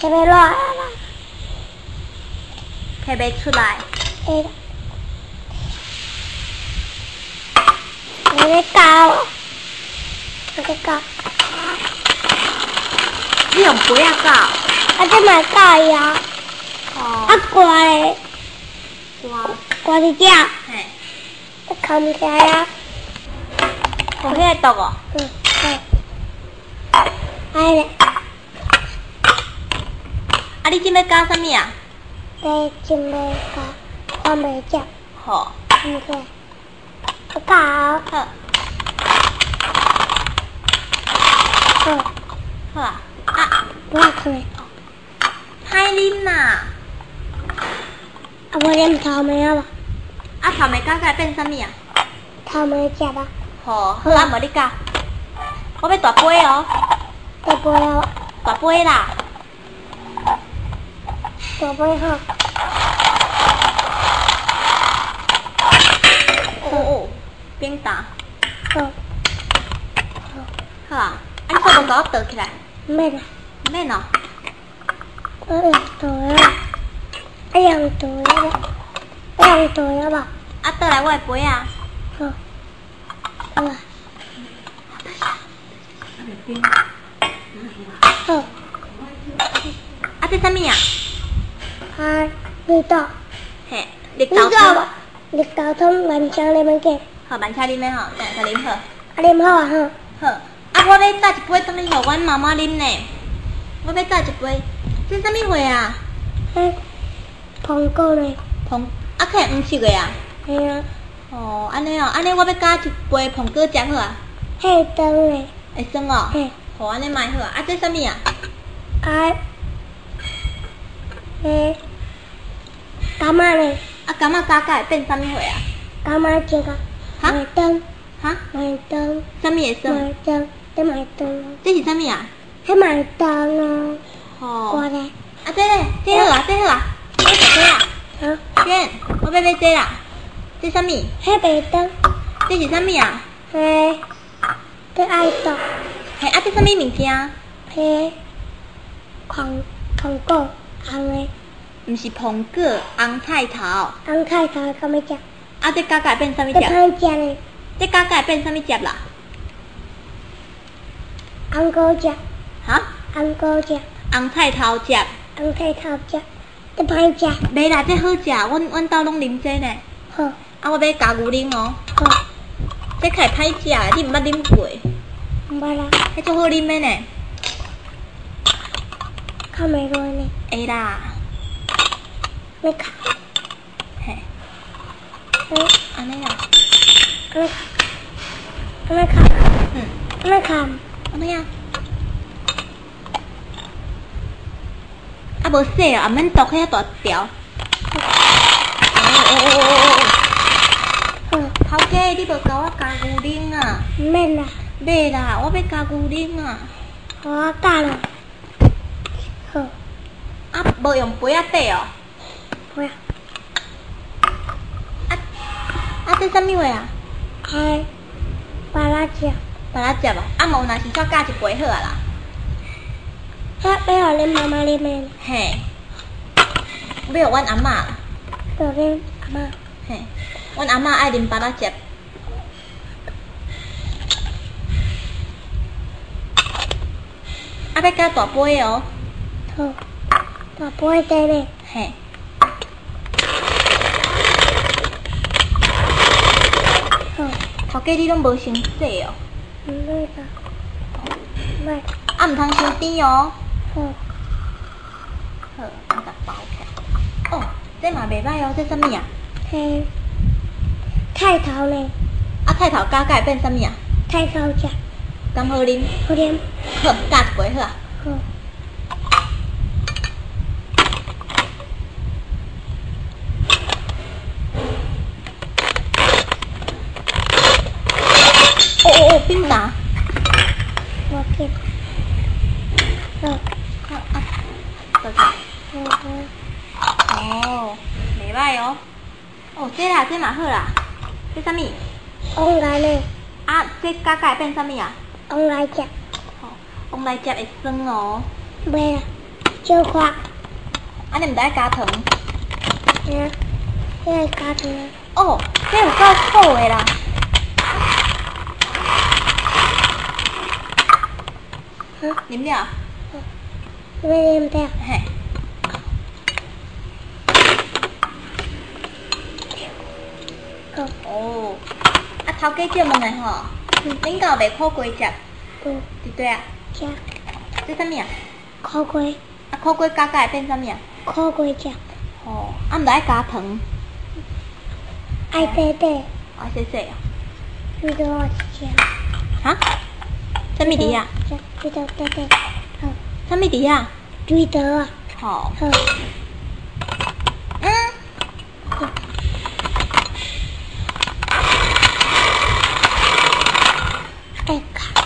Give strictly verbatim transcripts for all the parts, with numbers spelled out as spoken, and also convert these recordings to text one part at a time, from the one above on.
摕袂落来啦， 摕袂出来。 会啦，我咧教，我咧教， 你用杯啊搞？ 啊这嘛教伊啊， 哦。 啊挂咧， 挂。 挂伫遮， 嘿。 啊扛起来啊， 放起来毒哦。 嗯，好，安尼。 啊，你今要加啥物啊？ 你真要教，我袂食， 好。 唔对，我教， 好。 好， 好啊。啊， 我开。 歹啉啦。 啊，我啉头糜啊无？ 啊，头糜加加变啥物啊？ 头糜食啊， 好，好啊，无你加。我要大杯哦。 大杯啊， 大杯啦。 大杯好。 哦哦，变大。 好， 好啊，啊你做无甲我倒起来？ 唔免啦， 唔免哦。 我用倒啊，我用倒啊，我用倒啊无？ 啊，倒来我的杯啊。 好，好啊，好， 啊，这啥物啊？ 啊，绿豆， 嘿，绿绿豆汤。 豆无？绿豆汤万香你们给， 好，慢车啉的吼，等下啉好。 啊啉好啊吼， 好，啊，我要带一杯倒去互阮妈妈啉呢。我要带一杯，这啥物货啊？ 嘿，苹果呢？ 苹，啊，可黄色的啊。 嘿啊， 哦，安尼哦，安尼我要加一杯苹果汁好啊。 嘿灯呢？ 会酸哦。 嘿， 好，安尼买好啊。啊，这啥物啊？ 啊，嘿，柑仔呢？ 啊，柑仔加加会变啥物货啊？ 柑仔这个哈麦灯， 哈？ 麦灯， 啥物会酸？ 麦灯，这麦灯， 这是啥物啊？ 这麦灯啊， 哦。 我呢？ 啊，这咧，这好啊，这好啊，这是这啊。 好， 娟，我要买这啦。这啥物？ 黑白灯， 这是啥物啊？ 嘿，这爱豆， 嘿，啊，这啥物物件？ 嘿，黄黄果，红的， 毋是苹果，红菜头。 红菜头敢要食？ 啊，这加加会变啥物这汁？ 歹食呢， 这加加会变啥物汁啦？ 红果汁， 哈？ 红果汁， 红菜头汁。 红菜头汁，这歹食， 袂啦，这好食，阮阮兜拢啉这呢。 好， 啊，我要加牛奶哦。 好， 这较会歹食的，你毋捌啉过？ 唔捌啦， 迄足好啉的呢。 较袂落呢， 会啦。 你看， 嘿， 嗯， 安尼啊。 你看，你看， 嗯， 你看， 安尼啊。啊，无洗啊，免剁遐大条。哦哦哦哦哦！ 好， 头家，你无甲我加牛奶啊？ 唔免啦， 袂啦，我要加牛奶啊。 好我教了，好， 啊，无用杯仔底哦。 不要， 啊啊，这啥物话啊？ 开，把它吃， 把它食无？啊，无若是煞加一杯好啊啦。 啊，要互恁妈妈啉的， 嘿，要互阮阿嬷啦。 要恁阿妈， 嘿，阮阿嬷爱啉巴拉汁。啊，要加大杯哦。 好，大杯底呢， 嘿。 好， 头家你拢无先洗哦。 唔免啦，来， 啊，毋通伤甜哦。 好， 好，我甲包起来。哦，这嘛袂歹哦，这啥物啊？ 嘿，菜头呢？ 啊，菜头加加会变啥物啊？ 菜头汁， 咁好啉？ 好啉， 好，加一杯好啊。 好， 哦哦哦，冰打。 我给，好， 好啊，倒去。 好好， 哦，袂歹哦。哦，这啦，这嘛好啦。这啥物？ 往来呢？ 啊，这加加会变啥物啊？ 往来汁， 哦，往来汁会酸哦。 袂啦， 小花， 安尼毋知爱加糖。 嗯，这个加糖。 哦，这有够苦的啦。 嗯， 啉了？ 要啉掉。 嘿。 好。 哦，啊头家借问的吼，恁家有卖苦瓜汁？ 有。 对对啊。 食。 这啥物啊？ 苦瓜。 啊苦瓜加加会变啥物啊？ 苦瓜汁。 哦，啊毋知爱加糖。 爱短短。 爱细细啊。 最多我吃。 哈？啥物梨啊？ 最多短短。好。 啥物梨啊？ 最多啊。 好。 好。 嗯。 哎卡。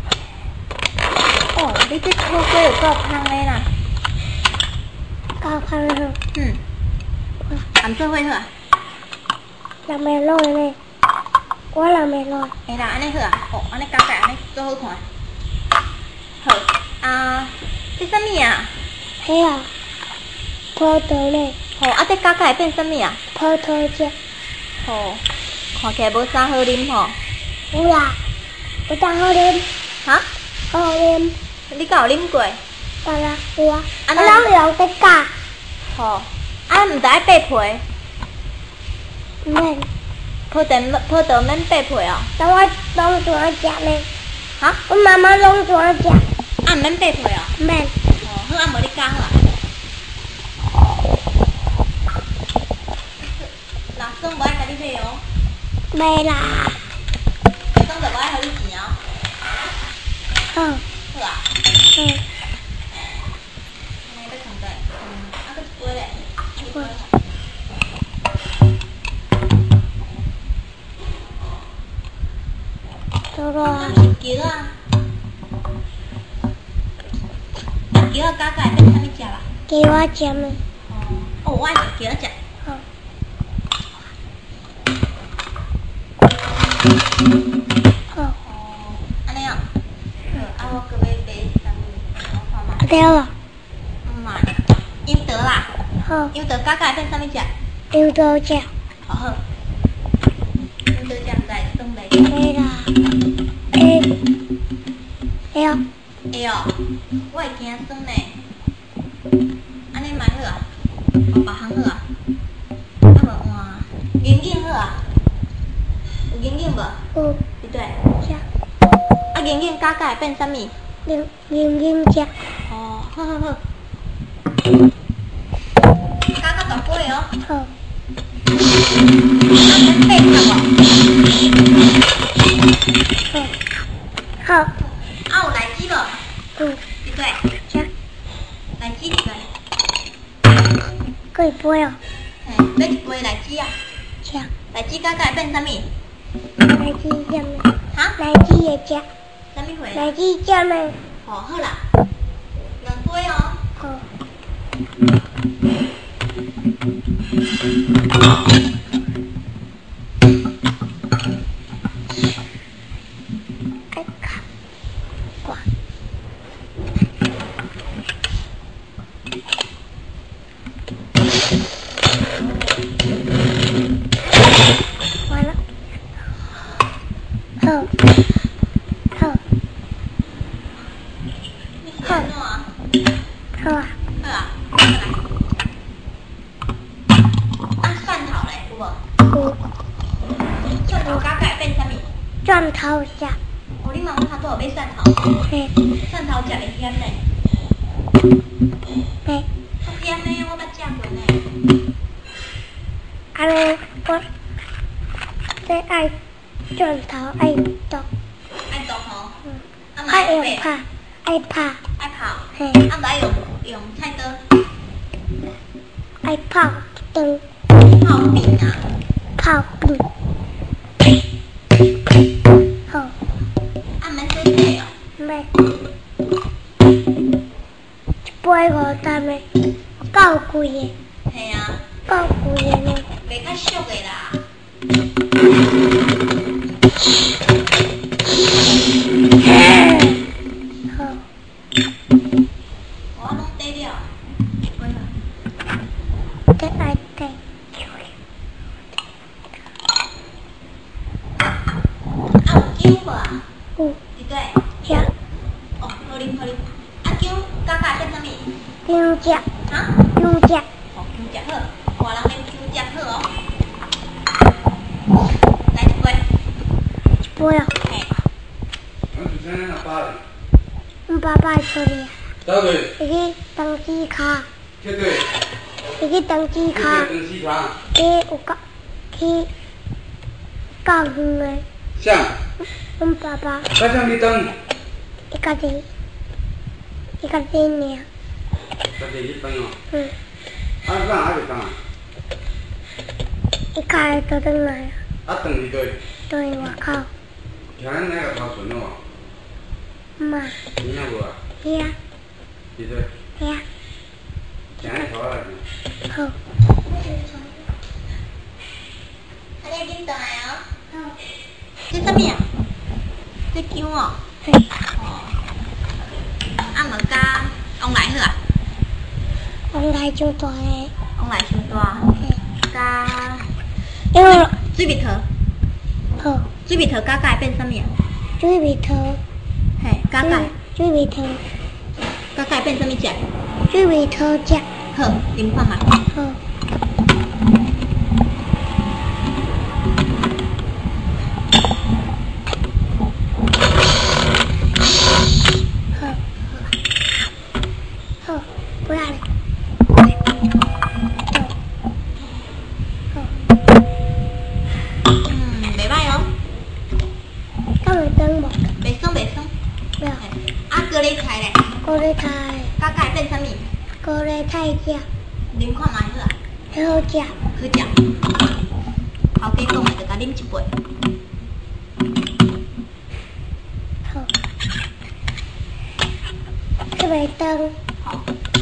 哦，你这苦瓜有够香的啦。 够香了。 嗯。红色会好啊？ 人袂落呢，我人袂落。 会啦，安尼好啊。哦，安尼加加安尼做好看。好啊，这啥物啊？ 嘿啊，葡萄呢？ 哦，啊这加加会变啥物啊？ 葡萄汁。 哦，看起来无啥好啉吼。 有啦，有当好啉。 哈？ 好啉。 你敢有啉过？ 有啦，有啊。啊，咱用在加。 吼，啊毋知爱剥皮。 免。 葡萄葡萄免剥皮哦。 但我拢怎啊食呢？ 哈？ 我妈妈拢怎啊食？ 啊毋免剥皮哦。 免。 哦，好啊，无你加好啊。老孙无爱甲你买哦。 袂啦。 老孙就无爱互你钱哦。 好。 好啊。 嗯。 安尼要冲在，嗯，啊，搁一杯咧。一杯。 多多啊。 是桥啊。桥啊，加加会变啥物食啦？ 给我吃吗？ 哦，我爱食桥食。 好。好。 哦，安尼哦。好，啊，我搁要买啥物？我看嘛。 对了。 嗯嘛，优德啦。 好。 优德加加会变啥物食？ 优德吃。 好好。优德食毋知会算袂？ 会啦。会。会哦。 会哦，我会惊酸呢。安尼蛮好啊，哦，别项好啊。啊无换银银好啊，有银银无？ 有。 对对。 吃。 啊银银加加会变啥物？ 银银银吃。 哦，好好好。加到大杯哦。 好。 啊免白卡无？好。好。 啊有来鸡无？ 有。 对对。 吃。 来鸡一个。 可以杯哦。 嘿，买一杯来鸡啊。 吃。 来鸡加加会变啥物？ 来鸡吃吗？ 哈？ 来鸡也吃。 啥物货？ 来鸡吃吗？ 哦，好啦，两杯哦。 好。哎卡，挂。完了。好。好。 好。好啊。 好啊。 好啊。啊，蒜头嘞，有无？ 有。 蒜头加加会变啥物？ 蒜头吃。 哦，你妈妈头拄有买蒜头。 嘿。 蒜头食会咸呢。 嘿。 足咸呢，我捌食过呢。 安尼我最爱蒜头爱剁。 爱剁吼。 嗯。 啊，嘛爱爱拍。 用拍，爱拍。 爱泡。 嘿。 啊，毋爱用用菜刀。 爱泡汤。 泡饼啊。 泡饼。好。 啊，免洗洗哦。 免。一杯五担的，够贵的。 嘿啊。 够贵的呢。 袂较俗的啦。 好。 我拢底了。 啉好啉。啊，姜加加变啥物？ 姜汁。 哈？ 姜汁。 哦，姜汁好，大人啉姜汁好哦。来一杯。 一杯啊。 嘿。 我之前那爸嘞。 阮爸爸出嚟。 倒对。 会去登机卡。 去对。 会去登机卡。 登机卡。 去有教去教远的。 啥？ 阮爸爸。 在啥物登？ 伊家己，伊家己尔。 家己去登哦。 嗯。 啊，哪还袂登啊？ 伊家己倒转来啊。 啊，登去对。 对外口。 听咱那个头顺了无？ 嘛。 你那无啊？ 是啊。 是对。 是啊。 听咱头来。 好。 啊，你啉倒来哦。好。这啥物啊？这姜哦。 嘿。 哦。啊，无加旺来好啊？ 旺来上大个。 旺来伤大。 嘿。 加。 因为。 水蜜桃。 好。 水蜜桃加加会变啥物啊？ 水蜜桃。 嘿，加加。 水蜜桃。 加加会变啥物汁？ 水蜜桃汁。 好，啉看觅。 好。好，不要了。 嗯，袂歹哦。 敢会长无？ 袂酸袂酸。 没有。 啊，高丽菜咧？ 高丽菜。 加加会变啥物？ 高丽菜汁。 啉看觅好啊。 好食。 好食。头家讲的，就甲啉一杯。 好。这袂长。 好。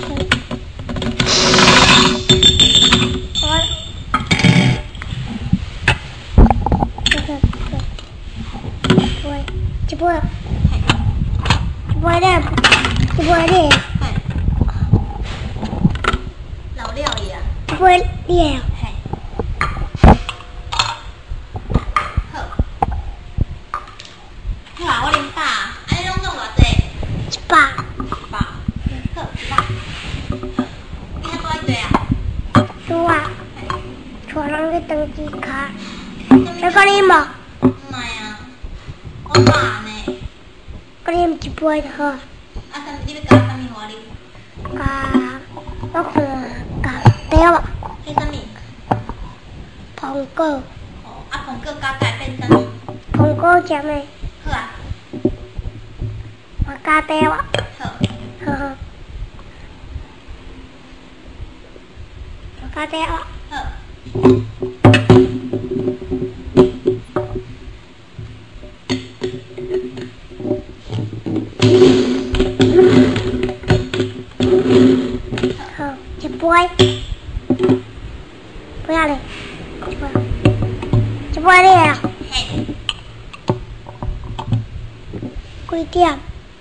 我。这个这个，一杯，一杯，一杯咧，一杯咧。 老料伊啊。 一杯咧。 嘿。好。好啊，我啉饱啊，安尼拢总偌济？ 一百。 一百。好，一百。好。你遐多一啊？ 多啊。带人去登记卡。要甲啉无？ 唔系啊，我饱呢。 甲啉一杯就好。 啊，啥物？你要加啥物互我啉？ 加，我看加茶啊。 迄啥物？ 苹果。 哦，啊，苹果加加变啥物？ 苹果汁的。 好啊。 我加茶啊。 好。 好好。我加茶啊。 好。 好，一杯。不要嘞，一杯，一杯咧啊。 嘿。 几点？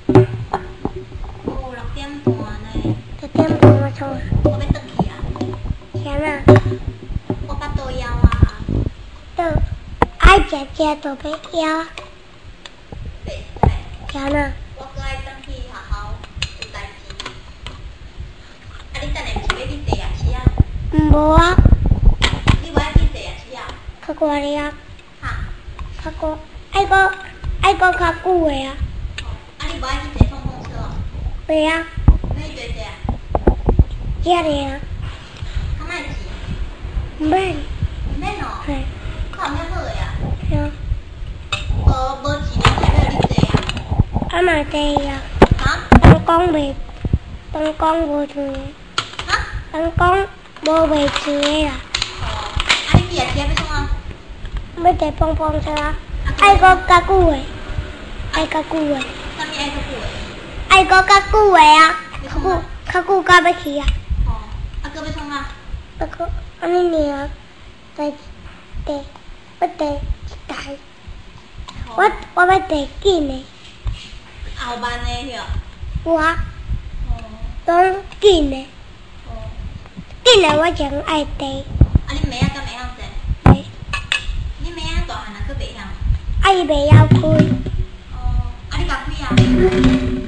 哦，六点半呢。 六点半我从。 我要转去啊。 啥呐？ 我巴肚枵啊。 倒，爱食食都要枵。 袂使。 啥呐？ 我搁爱转去学校有代志。啊，你等下毋是要去坐夜市啊？ 无啊。 你无爱去坐夜市啊？ 较乖咧啊。 哈？ 较乖，爱搁爱搁较久的啊。 啊，你无爱去坐碰碰车哦？ 袂啊。 要去坐坐啊？ 遮尔啊。 较莫钱？ 毋免。 毋免哦。 嘿。 较有遐好个啊？ 对啊。 无无钱就才要你坐啊？ 啊嘛对啊。 哈？ 人讲袂，人讲无钱。 哈？ 人讲无袂钱的啦。 哦。啊，你去夜市要创啊？ 要坐碰碰车啊。爱搁较久的。爱较久的。 啥物爱较久的？ 爱搁较久的啊。较久，较久到要去啊。 哦。啊，搁要创啊？ 啊搁安尼尔，坐坐，要坐一台。我我要坐紧的。 后班的哟。 我哦。 拢紧的。 哦。 紧的我真爱坐。 啊，你妹仔敢会晓坐？ 袂。 你妹仔大汉啊，佫袂晓？ 啊伊袂晓开。 哦。啊，你甲开啊？ 好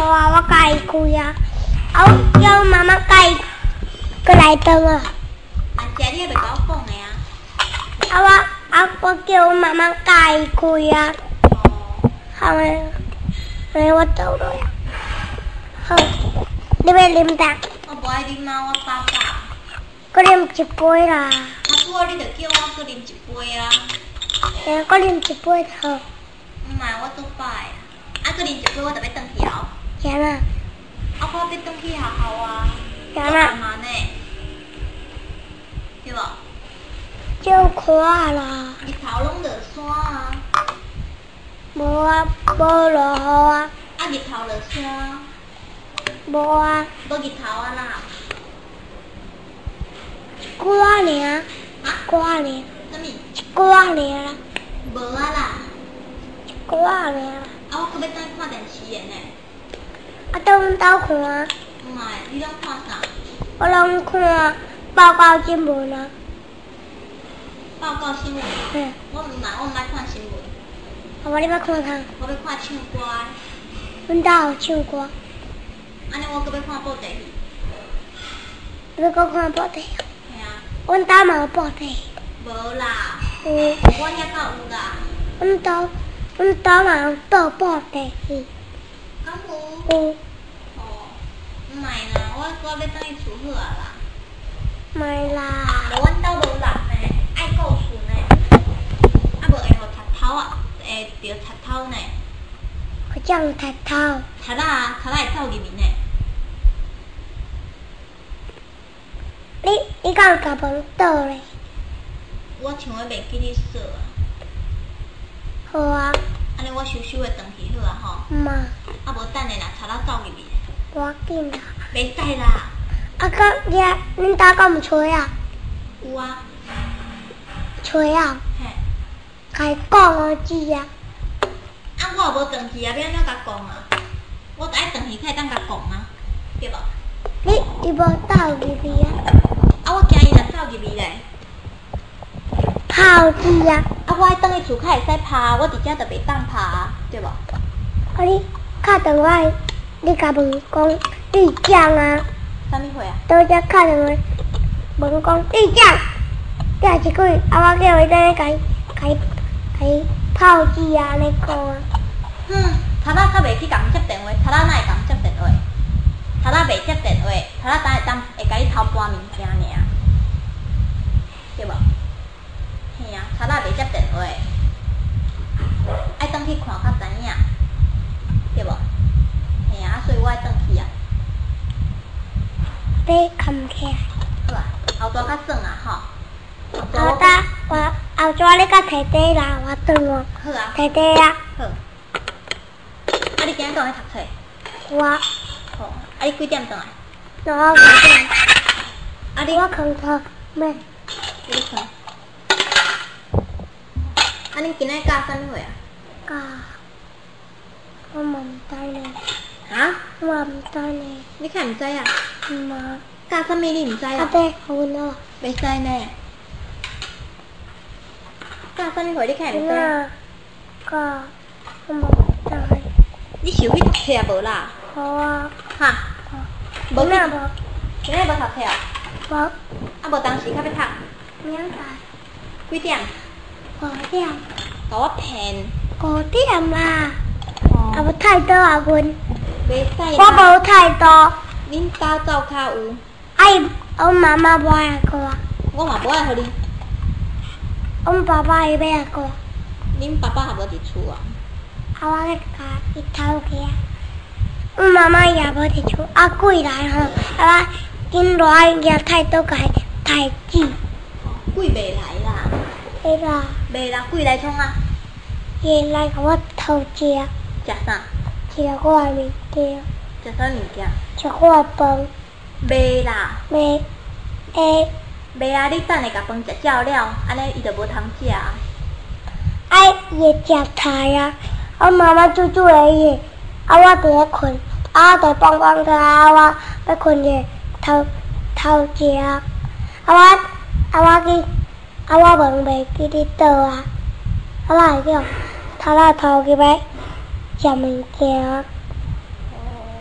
啊，我家己开啊，啊，我叫妈妈家己过来当啊。 啊，姐你也袂甲我讲的啊。 啊，我啊，我叫我妈妈家己开啊。 哦。 好诶，诶，我走了呀。好，你要啉茶？ 我无爱啉啊，我饱饱。 搁啉一杯啦。 啊，拄好你着叫我搁啉一杯啊。 诶，搁啉一杯好。 毋嘛，我做饱诶。啊，搁啉一杯，我着要转去后。 行啊。 啊，我要转去学校啊。 行啊。 嘛呢？对无？ 少看啦。 日头拢落山啊。 无啊，无落雨啊。 啊，日头落山。 无啊。 无日头啊啦。 一寡尔。 啊？ 寡尔。 啥物？ 一寡尔啦。 无啊啦。 一寡尔啦。 啊，我搁要转去看电视的呢。 啊，倒阮兜看啊。 毋嘛，你拢看啥？ 我拢看报告新闻啊。 报告新闻。 嗯。 我毋嘛，我毋爱看新闻。 啊，我你要看啥？ 我要看唱歌。 阮兜有唱歌。 安尼我搁要看布袋戏。 你要搁看布袋戏？ 嘿啊。 阮兜嘛有布袋戏。 无啦。 有。 我遐敢有啦。 阮兜，阮兜嘛有倒布袋戏。 敢有？ 有。 哦，毋卖啦，我我要转去厝好啊啦。 卖啦。 无阮兜无人呢，爱顾厝呢。啊无会互贼头啊，会着贼头呢。 会将贼头。 贼仔啊，贼仔会走入面呢。 你你敢甲饭倒咧？ 我想要袂记你说啊。 好啊。 安尼我收收的转去好啊吼。 嘛。 啊无等下若贼仔走入面。 无要紧啦。 袂使啦。 啊，敢你恁兜敢有吹啊？ 有啊。 吹啊？ 嘿。 甲伊讲哦，姊啊。 啊，我也无转去啊，要安怎甲讲啊？我着爱转去才会当甲讲啊，对无？ 你伊无走入去啊？ 啊，我惊伊若走入去咧。 跑姊啊！ 啊，我爱转去厝较会使拍，我伫遮着袂当拍啊，对无？ 啊，你敲电话，你甲问讲队长啊？ 啥物货啊？ 倒只敲电话问讲队长，叫一句，啊，我叫伊等下甲伊甲伊甲伊炮击啊，安尼讲啊。 哼，头仔较袂去甲阮接电话，头仔哪会甲阮接电话？头仔袂接电话，头仔当会当会甲你偷搬物件尔，对无？嘿啊，头仔袂接电话，爱转去看较知影，对无？嘿啊，所以我爱转去啊。 你扛起来。 好啊，后座较爽啊吼。 后搭我后座你甲摕底啦，我转哦。 好啊。 摕底啊。 好。啊，你今日敢有去读册？ 我。 好。啊，你几点转来？ 我几点？ 啊，你我扛头咩？ 你扛。啊，恁今日教啥物货啊？ 教。我嘛毋知呢。 啊？ 我嘛毋知呢。 你看毋知啊？ 毋啊。 教啥物你毋知啊？ 啊对，阮哦。 袂使呢。教啥物货你看毋知啊？ 教，我嘛毋知。 你是有去读册啊无啦？ 好啊。 哈？ 无。今仔无。 今仔无读册啊？ 无。 啊无当时较要读？ 明仔。 几点？ 五点。 甲我骗。 五点啦。 哦。 啊无太多啊，阮。 袂使啦。 我无太多。 恁家走较有。 啊伊，阮妈妈无爱过啊。 我嘛无爱互你。 阮爸爸伊要爱过。 恁爸爸也无伫厝啊。 啊，我咧甲伊偷去啊。阮妈妈也无伫厝，啊鬼来吼，啊我紧来也太多个代志。 鬼袂来啦。 会啦。 袂啦，鬼来创啊。 伊来甲我偷食。 食啥？ 食我的物件。 食啥物件？ 食我的饭。 袂啦。 袂，会。 袂啊！你等下甲饭食照了，安尼伊就无通食啊。 哎，伊会食菜啊！我妈妈煮煮的伊，啊我伫咧困，啊我伫放放个啊我要困者偷偷食，啊我啊我去，啊我问袂记伫倒啊，啊我会叫头仔偷去买食物件。 哦。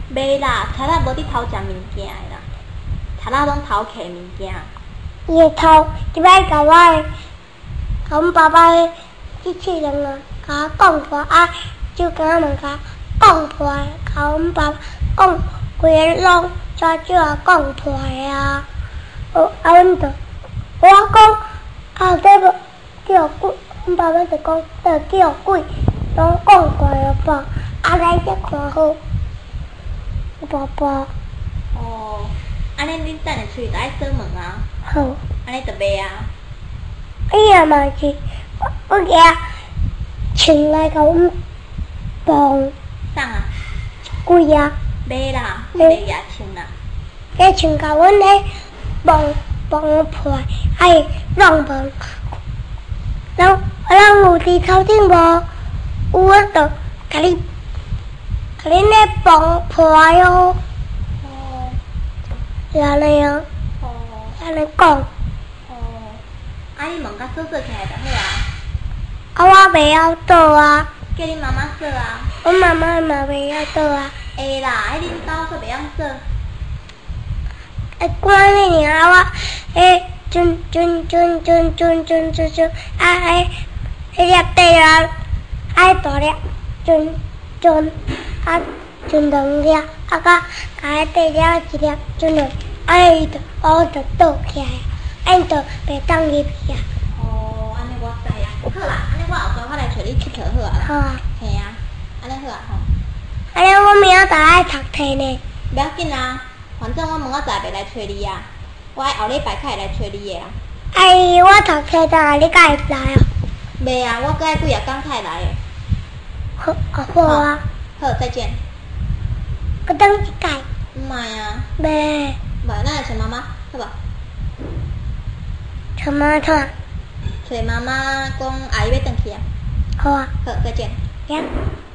袂啦，查拉无伫偷食物件的啦，查拉拢偷摕物件。 伊会偷，即摆甲我的，甲阮爸爸的机器人啊，甲我讲破啊，就甲我们甲讲破，甲阮爸爸讲规个拢抓少啊讲破的啊。哦，啊，阮就我讲啊，这无叫鬼，阮爸爸就讲这叫鬼，拢讲过了吧？啊，来这看好，爸爸。 哦，安尼恁等下出去就爱锁门啊。 好。 安尼就袂啊。 伊也嘛是，我我惊穿来甲阮绑。 啥啊？ 鬼啊！ 袂啦，袂也穿啦。 迄穿甲阮迄绑绑破，哎，乱绑。咱咱有伫头顶无？有我就甲你，甲恁咧绑破哟。 哦。 是安尼啊。 哦。 安尼讲。 哦。啊，你门甲锁锁起来就好啊。 啊，我袂晓倒啊。 叫恁妈妈锁啊。 阮妈妈嘛袂晓倒啊。 会啦，迄恁兜煞袂晓锁。 会关呢尔，我迄转转转转转转转转，啊迄迄粒地啊，爱大粒转转，啊转两粒，啊甲甲迄地粒一粒转落，啊伊就我就倒起来，啊伊就袂当入去啊。 哦，安尼我知啊。好啦，安尼我后摆我来找你佚佗好啊啦。 好啊。 嘿啊，安尼好啊吼。 安尼我明仔载爱读册呢。 不要紧啊，反正我明仔载袂来找你啊，我爱后礼拜才会来找你的啊。 哎，我读册当你敢会来啊？ 袂啊，我过几日刚才来的。 好，好啊。 好，再见。 我等一届。 唔系啊。 袂。 袂，咱来找妈妈，好无？ 找妈妈看。 找妈妈讲阿姨要转去啊。 好啊。 好，再见。 呀。